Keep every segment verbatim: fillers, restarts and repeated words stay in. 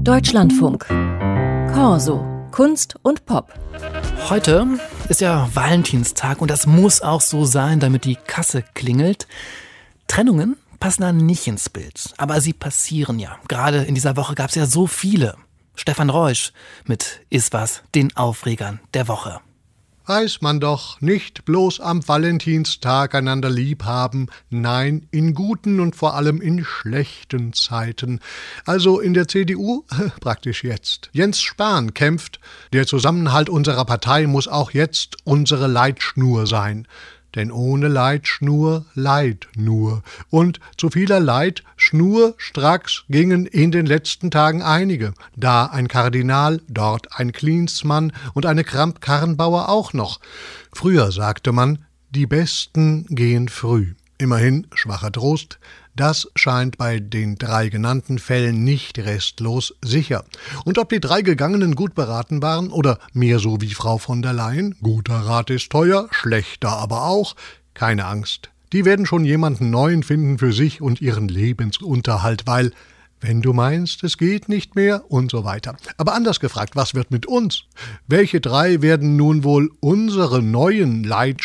Deutschlandfunk. Corso. Kunst und Pop. Heute ist ja Valentinstag und das muss auch so sein, damit die Kasse klingelt. Trennungen passen da nicht ins Bild, aber sie passieren ja. Gerade in dieser Woche gab es ja so viele. Stefan Reusch mit Ist was, den Aufregern der Woche. Weiß man doch, nicht bloß am Valentinstag einander lieb haben, nein, in guten und vor allem in schlechten Zeiten. Also in der C D U praktisch jetzt. Jens Spahn kämpft, der Zusammenhalt unserer Partei muss auch jetzt unsere Leitschnur sein. Denn ohne Leitschnur Leid nur. Und zu vieler Leid schnurstracks gingen in den letzten Tagen einige. Da ein Kardinal, dort ein Klinsmann und eine Kramp-Karrenbauer auch noch. Früher sagte man, die Besten gehen früh. Immerhin, schwacher Trost, das scheint bei den drei genannten Fällen nicht restlos sicher. Und ob die drei Gegangenen gut beraten waren oder mehr so wie Frau von der Leyen, guter Rat ist teuer, schlechter aber auch, keine Angst. Die werden schon jemanden Neuen finden für sich und ihren Lebensunterhalt, weil, wenn du meinst, es geht nicht mehr und so weiter. Aber anders gefragt, was wird mit uns? Welche drei werden nun wohl unsere neuen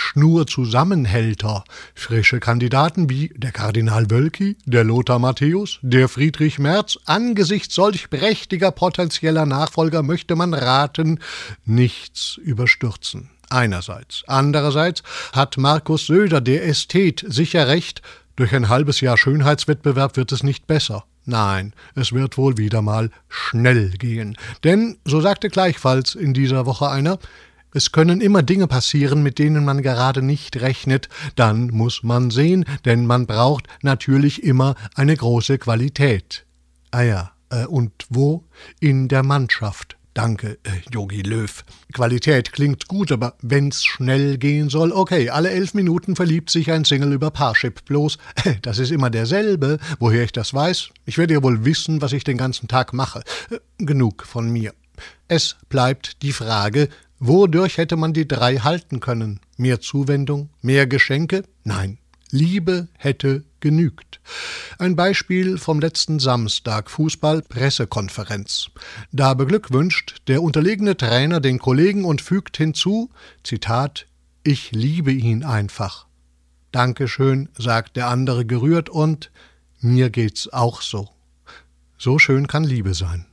Leitschnur-Zusammenhälter? Frische Kandidaten wie der Kardinal Wölki, der Lothar Matthäus, der Friedrich Merz. Angesichts solch prächtiger potenzieller Nachfolger möchte man raten, nichts überstürzen. Einerseits. Andererseits hat Markus Söder, der Ästhet, sicher recht, durch ein halbes Jahr Schönheitswettbewerb wird es nicht besser. Nein, es wird wohl wieder mal schnell gehen. Denn, so sagte gleichfalls in dieser Woche einer, es können immer Dinge passieren, mit denen man gerade nicht rechnet. Dann muss man sehen, denn man braucht natürlich immer eine große Qualität. Ah ja, äh, und wo? In der Mannschaft. Danke, Jogi Löw. Qualität klingt gut, aber wenn's schnell gehen soll, okay, alle elf Minuten verliebt sich ein Single über Parship. Bloß, das ist immer derselbe. Woher ich das weiß? Ich werde ja wohl wissen, was ich den ganzen Tag mache. Genug von mir. Es bleibt die Frage, wodurch hätte man die drei halten können? Mehr Zuwendung? Mehr Geschenke? Nein. Liebe hätte genügt. Ein Beispiel vom letzten Samstag, Fußball-Pressekonferenz. Da beglückwünscht der unterlegene Trainer den Kollegen und fügt hinzu, Zitat, ich liebe ihn einfach. Dankeschön, sagt der andere gerührt und mir geht's auch so. So schön kann Liebe sein.